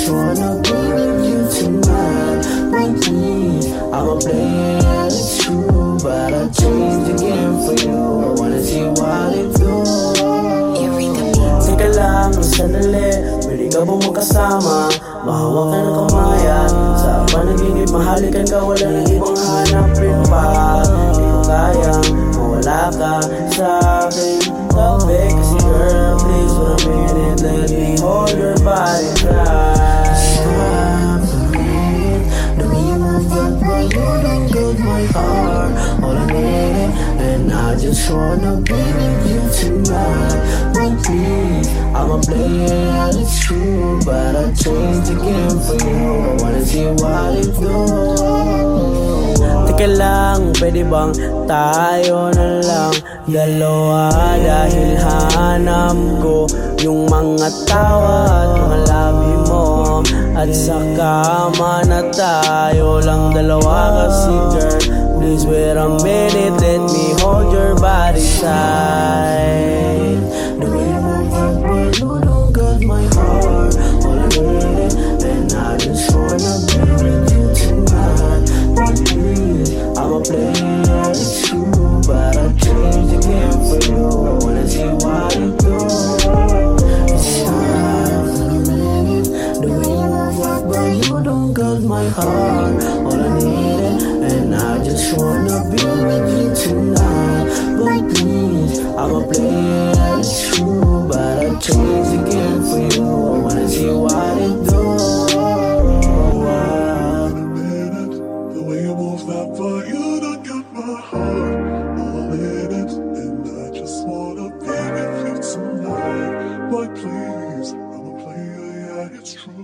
just wanna be with you tonight. But please, I'm a player, yeah, it's true, but I changed again for you. I wanna see what it do. Teka lang, sandali, pwede ka ba magkasama? Mahawak ka ng kamayan, sa panaginip mahalikan ka, wala nang ibang hanapin pa. Di ko kayang mawala ka sa akin tabi, kasi girl, please for a minute, let me hold your body tight. Stop the minute, the way you move that boy, you don't get my heart. All I need, and I just wanna be with you tonight. But please, I'm a player, yeah, it's true, but I changed again for you. I wanna see what it do. Teka lang, pwede bang tayo na lang dalawa? Dahil hanap ko yung mga tawa at mga labi mo, at saka na tayo lang dalawa. Kasi girl, please wait a minute, let me hold your body tight. The way you move that boy, you don't got my heart. All I need, and I just wanna be with you tonight. But please, I'm a player, it's true, but I changed again for you. I wanna see what you do. Stop for a minute, the way you move that boy, you don't got my heart. All I need, and I just wanna be with you tonight. But please, I'm a player, it's true, but I changed again for you. I wanna see what it do. The way you move that boy, you don't get my heart. All in it, and I just wanna be with you tonight. But please, I'm a player, yeah, it's true.